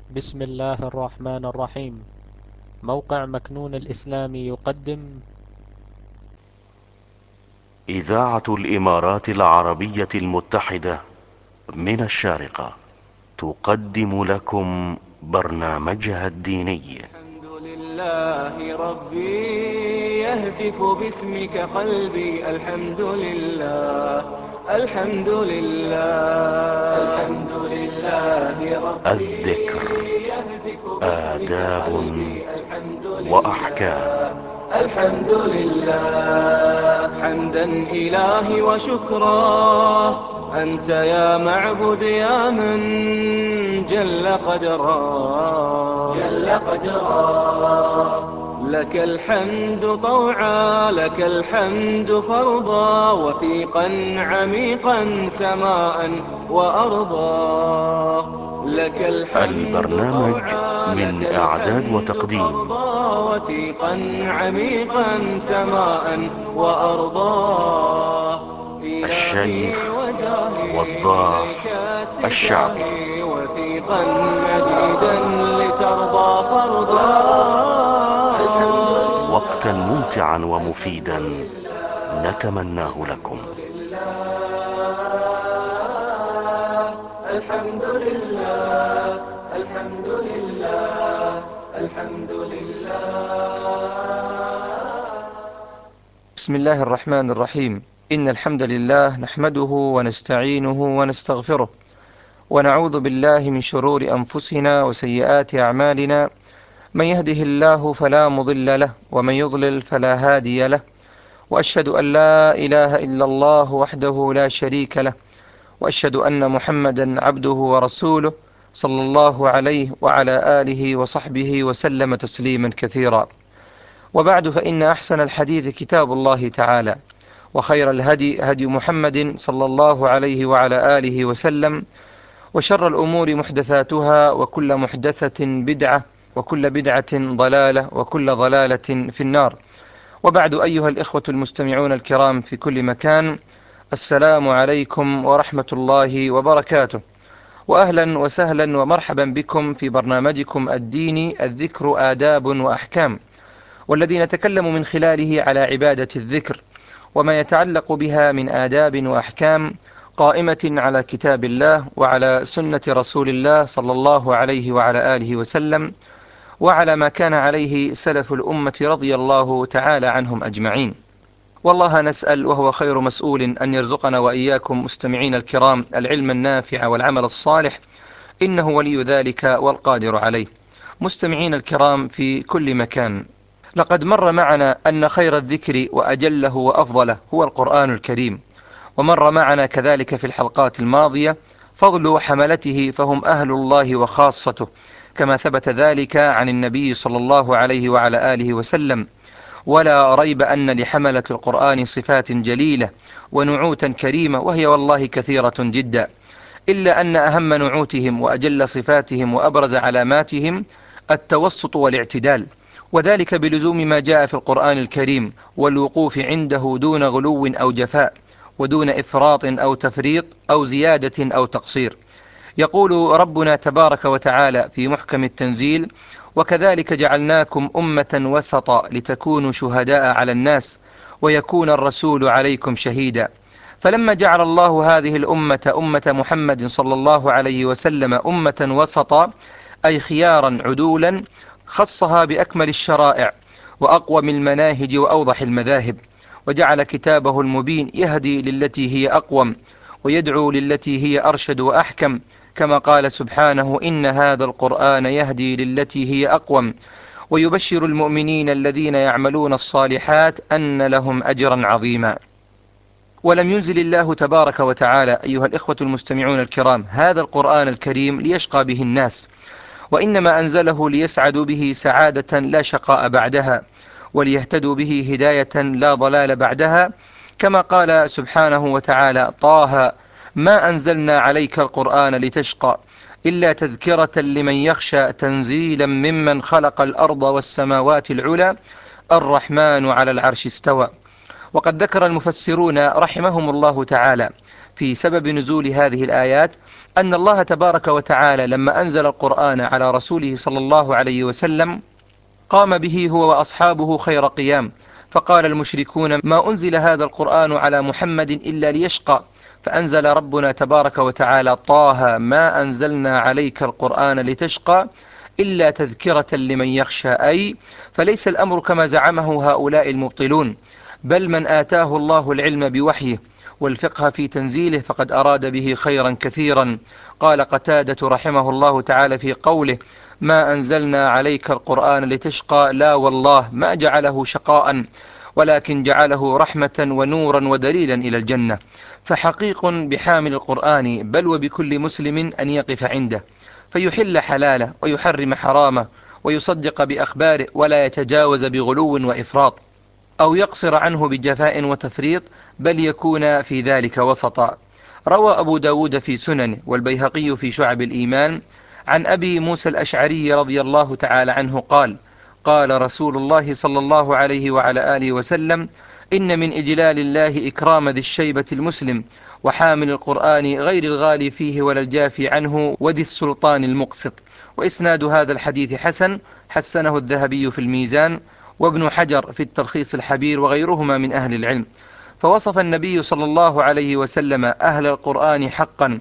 بسم الله الرحمن الرحيم. موقع مكنون الإسلامي يقدم إذاعة الإمارات العربية المتحدة من الشارقة تقدم لكم برنامجها الديني. الحمد لله ربي، يهتف باسمك قلبي. الحمد لله، الحمد لله، الحمد لله ربي، الذكر يهتف باسمك آداب قلبي. الحمد وأحكام. لله، الحمد لله. حمدا إلهي وشكرا، أنت يا معبد يا من جل قدرا، جل قدرا. لك الحمد طوعا، لك الحمد فرضا، وثيقا عميقا سماء وأرضا. لك الحمد البرنامج طوعا، لك من إعداد الحمد وتقديم فرضا، وثيقا عميقا سماء وأرضا. إلهي الشيخ وجاهي إليك وضاح الشعبي. اتجاهي، وثيقا مجيدا لترضى فرضا. وقتا ممتعا ومفيدا نتمناه لكم. الحمد لله، الحمد لله، الحمد لله. بسم الله الرحمن الرحيم. إن الحمد لله نحمده ونستعينه ونستغفره، ونعوذ بالله من شرور أنفسنا وسيئات أعمالنا. من يهده الله فلا مضل له، ومن يضلل فلا هادي له. وأشهد أن لا إله إلا الله وحده لا شريك له، وأشهد أن محمدا عبده ورسوله، صلى الله عليه وعلى آله وصحبه وسلم تسليما كثيرا. وبعد، فإن أحسن الحديث كتاب الله تعالى، وخير الهدي هدي محمد صلى الله عليه وعلى آله وسلم، وشر الأمور محدثاتها، وكل محدثة بدعة، وكل بدعة ضلالة، وكل ضلالة في النار. وبعد، أيها الإخوة المستمعون الكرام في كل مكان، السلام عليكم ورحمة الله وبركاته، وأهلا وسهلا ومرحبا بكم في برنامجكم الديني الذكر آداب وأحكام، والذي نتكلم من خلاله على عبادة الذكر وما يتعلق بها من آداب وأحكام، قائمة على كتاب الله وعلى سنة رسول الله صلى الله عليه وعلى آله وسلم، وعلى ما كان عليه سلف الأمة رضي الله تعالى عنهم أجمعين. والله نسأل وهو خير مسؤول أن يرزقنا وإياكم مستمعين الكرام العلم النافع والعمل الصالح، إنه ولي ذلك والقادر عليه. مستمعين الكرام في كل مكان، لقد مر معنا أن خير الذكر وأجله وأفضله هو القرآن الكريم، ومر معنا كذلك في الحلقات الماضية فضل حملته فهم أهل الله وخاصته، كما ثبت ذلك عن النبي صلى الله عليه وعلى آله وسلم. ولا ريب أن لحملة القرآن صفات جليلة ونعوتا كريمة، وهي والله كثيرة جدا، إلا أن أهم نعوتهم وأجل صفاتهم وأبرز علاماتهم التوسط والاعتدال، وذلك بلزوم ما جاء في القرآن الكريم، والوقوف عنده دون غلو أو جفاء، ودون إفراط أو تفريط أو زيادة أو تقصير. يقول ربنا تبارك وتعالى في محكم التنزيل: وكذلك جعلناكم أمة وسطا لتكونوا شهداء على الناس ويكون الرسول عليكم شهيدا. فلما جعل الله هذه الأمة أمة محمد صلى الله عليه وسلم أمة وسطا، أي خيارا عدولا، خصها بأكمل الشرائع وأقوم المناهج وأوضح المذاهب، وجعل كتابه المبين يهدي للتي هي أقوم، ويدعو للتي هي أرشد وأحكم، كما قال سبحانه: إن هذا القرآن يهدي للتي هي أقوم، ويبشر المؤمنين الذين يعملون الصالحات أن لهم أجرا عظيما. ولم ينزل الله تبارك وتعالى، أيها الإخوة المستمعون الكرام، هذا القرآن الكريم ليشقى به الناس، وإنما أنزله ليسعدوا به سعادة لا شقاء بعدها، وليهتدوا به هداية لا ضلال بعدها، كما قال سبحانه وتعالى: طه ما أنزلنا عليك القرآن لتشقى إلا تذكرة لمن يخشى تنزيلا ممن خلق الأرض والسماوات العلى الرحمن على العرش استوى. وقد ذكر المفسرون رحمهم الله تعالى في سبب نزول هذه الآيات أن الله تبارك وتعالى لما أنزل القرآن على رسوله صلى الله عليه وسلم قام به هو وأصحابه خير قيام، فقال المشركون: ما أنزل هذا القرآن على محمد إلا ليشقى، فأنزل ربنا تبارك وتعالى: طه ما أنزلنا عليك القرآن لتشقى إلا تذكرة لمن يخشى، أي فليس الأمر كما زعمه هؤلاء المبطلون، بل من آتاه الله العلم بوحيه والفقه في تنزيله فقد أراد به خيرا كثيرا. قال قتادة رحمه الله تعالى في قوله: ما أنزلنا عليك القرآن لتشقى، لا والله ما جعله شقاء، ولكن جعله رحمة ونورا ودليلا إلى الجنة. فحقيق بحامل القرآن بل وبكل مسلم أن يقف عنده فيحل حلاله ويحرم حرامه ويصدق بأخباره ولا يتجاوز بغلو وإفراط أو يقصر عنه بجفاء وتفريط، بل يكون في ذلك وسطا. روى أبو داود في سننه والبيهقي في شعب الإيمان عن أبي موسى الأشعري رضي الله تعالى عنه قال: قال رسول الله صلى الله عليه وعلى آله وسلم: إن من إجلال الله إكرام ذي الشيبة المسلم وحامل القرآن غير الغالي فيه ولا الجافي عنه وذي السلطان المقسط. وإسناد هذا الحديث حسن، حسنه الذهبي في الميزان وابن حجر في التلخيص الحبير وغيرهما من أهل العلم. فوصف النبي صلى الله عليه وسلم أهل القرآن حقا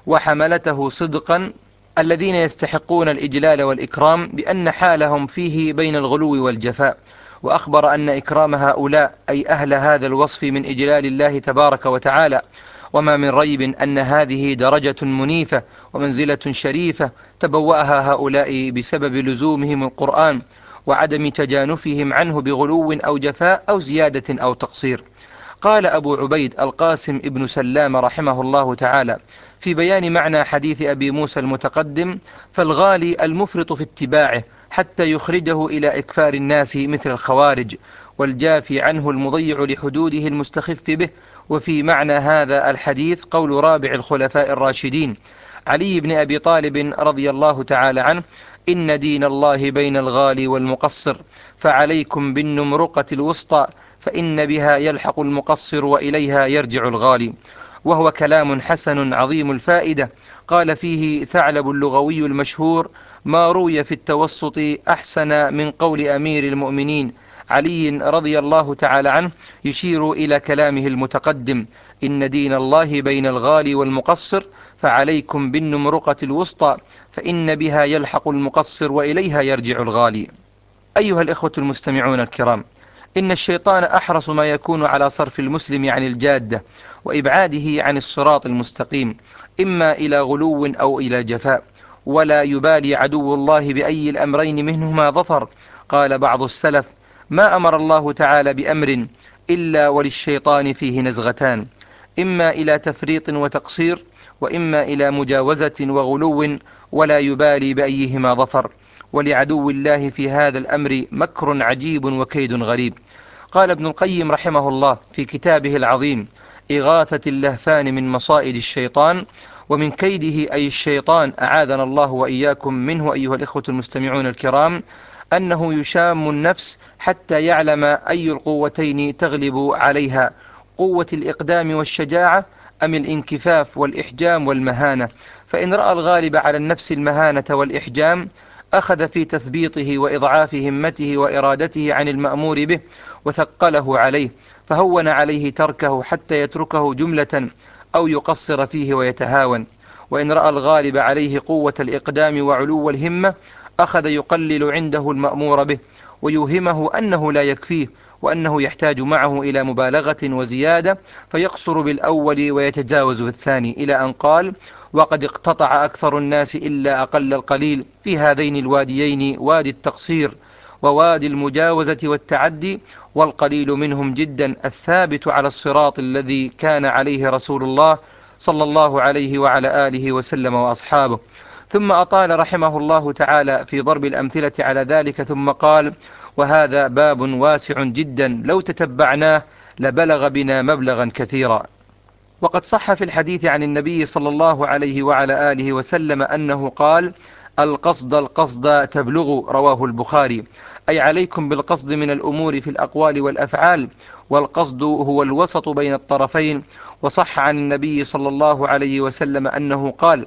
وحملته صدقا الذين يستحقون الإجلال والإكرام بأن حالهم فيه بين الغلو والجفاء، وأخبر أن إكرام هؤلاء أي أهل هذا الوصف من إجلال الله تبارك وتعالى. وما من ريب أن هذه درجة منيفة ومنزلة شريفة تبوأها هؤلاء بسبب لزومهم القرآن وعدم تجانفهم عنه بغلو أو جفاء أو زيادة أو تقصير. قال أبو عبيد القاسم ابن سلام رحمه الله تعالى في بيان معنى حديث أبي موسى المتقدم: فالغالي المفرط في اتباعه حتى يخرجه إلى إكفار الناس مثل الخوارج، والجافي عنه المضيع لحدوده المستخف به. وفي معنى هذا الحديث قول رابع الخلفاء الراشدين علي بن أبي طالب رضي الله تعالى عنه: إن دين الله بين الغالي والمقصر، فعليكم بالنمرقة الوسطى، فإن بها يلحق المقصر وإليها يرجع الغالي. وهو كلام حسن عظيم الفائدة. قال فيه ثعلب اللغوي المشهور: ما روي في التوسط أحسن من قول أمير المؤمنين علي رضي الله تعالى عنه، يشير إلى كلامه المتقدم: إن دين الله بين الغالي والمقصر، فعليكم بالنمرقة الوسطى، فإن بها يلحق المقصر وإليها يرجع الغالي. أيها الإخوة المستمعون الكرام، إن الشيطان أحرص ما يكون على صرف المسلم عن الجادة وإبعاده عن الصراط المستقيم، إما إلى غلو أو إلى جفاء، ولا يبالي عدو الله بأي الأمرين منهما ظفر. قال بعض السلف: ما أمر الله تعالى بأمر إلا وللشيطان فيه نزغتان، إما إلى تفريط وتقصير، وإما إلى مجاوزة وغلو، ولا يبالي بأيهما ظفر. ولعدو الله في هذا الأمر مكر عجيب وكيد غريب. قال ابن القيم رحمه الله في كتابه العظيم إغاثة اللهفان من مصائد الشيطان ومن كيده أي الشيطان، أعاذنا الله وإياكم منه أيها الإخوة المستمعون الكرام، أنه يشام النفس حتى يعلم أي القوتين تغلب عليها، قوة الإقدام والشجاعة أم الانكفاف والإحجام والمهانة. فإن رأى الغالب على النفس المهانة والإحجام أخذ في تثبيطه وإضعاف همته وإرادته عن المأمور به وثقله عليه، فهون عليه تركه حتى يتركه جملة أو يقصر فيه ويتهاون. وإن رأى الغالب عليه قوة الإقدام وعلو الهمة أخذ يقلل عنده المأمور به ويوهمه أنه لا يكفيه وأنه يحتاج معه إلى مبالغة وزيادة، فيقصر بالأول ويتجاوز بالثاني، إلى أن قال: وقد اقتطع أكثر الناس إلا أقل القليل في هذين الواديين، وادي التقصير ووادي المجاوزة والتعدي، والقليل منهم جدا الثابت على الصراط الذي كان عليه رسول الله صلى الله عليه وعلى آله وسلم وأصحابه. ثم أطال رحمه الله تعالى في ضرب الأمثلة على ذلك، ثم قال: وهذا باب واسع جدا لو تتبعناه لبلغ بنا مبلغا كثيرا. وقد صح في الحديث عن النبي صلى الله عليه وعلى آله وسلم أنه قال: القصد القصد تبلغ، رواه البخاري، أي عليكم بالقصد من الأمور في الأقوال والأفعال، والقصد هو الوسط بين الطرفين. وصح عن النبي صلى الله عليه وسلم أنه قال: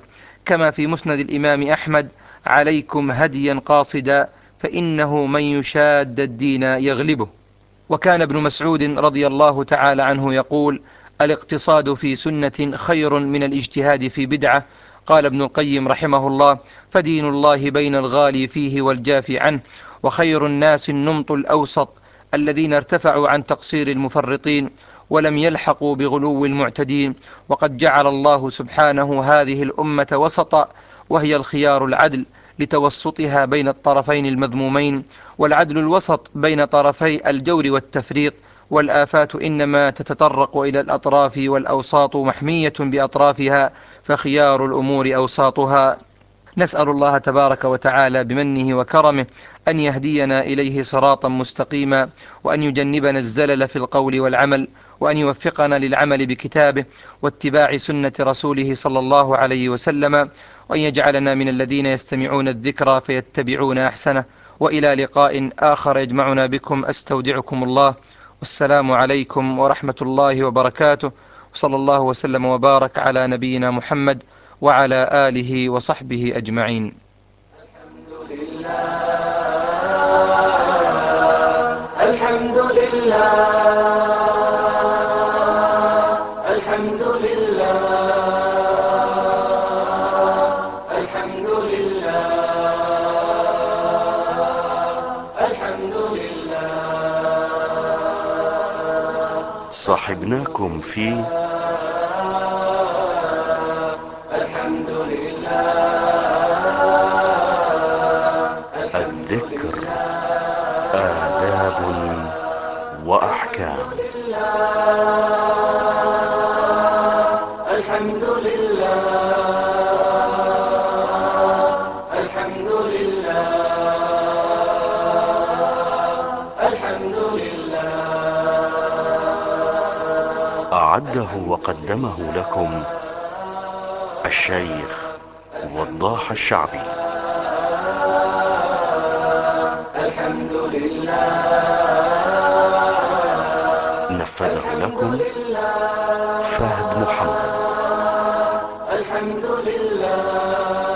كما في مسند الإمام أحمد: عليكم هديا قاصدا فإنه من يشاد الدين يغلبه. وكان ابن مسعود رضي الله تعالى عنه يقول: الاقتصاد في سنة خير من الاجتهاد في بدعة. قال ابن القيم رحمه الله: فدين الله بين الغالي فيه والجافي عنه، وخير الناس النمط الأوسط الذين ارتفعوا عن تقصير المفرطين ولم يلحقوا بغلو المعتدين. وقد جعل الله سبحانه هذه الأمة وسطا، وهي الخيار العدل لتوسطها بين الطرفين المذمومين. والعدل الوسط بين طرفي الجور والتفريط. والآفات إنما تتطرق إلى الأطراف، والأوساط محمية بأطرافها، فخيار الأمور أوساطها. نسأل الله تبارك وتعالى بمنه وكرمه أن يهدينا إليه صراطا مستقيما، وأن يجنبنا الزلل في القول والعمل، وأن يوفقنا للعمل بكتابه واتباع سنة رسوله صلى الله عليه وسلم، وأن يجعلنا من الذين يستمعون الذكر فيتبعون أحسنه. وإلى لقاء آخر يجمعنا بكم، أستودعكم الله، والسلام عليكم ورحمة الله وبركاته، وصلى الله وسلم وبارك على نبينا محمد وعلى آله وصحبه أجمعين. الحمد لله الحمد لله الحمد لله الحمد لله. صاحبناكم في الحمد لله الذكر، آداب وأحكام. الحمد لله الحمد لله الحمد لله. أعده وقدمه لكم الشيخ وضاح الشعبي. الحمد لله نفذه لكم فهد محمد. الحمد لله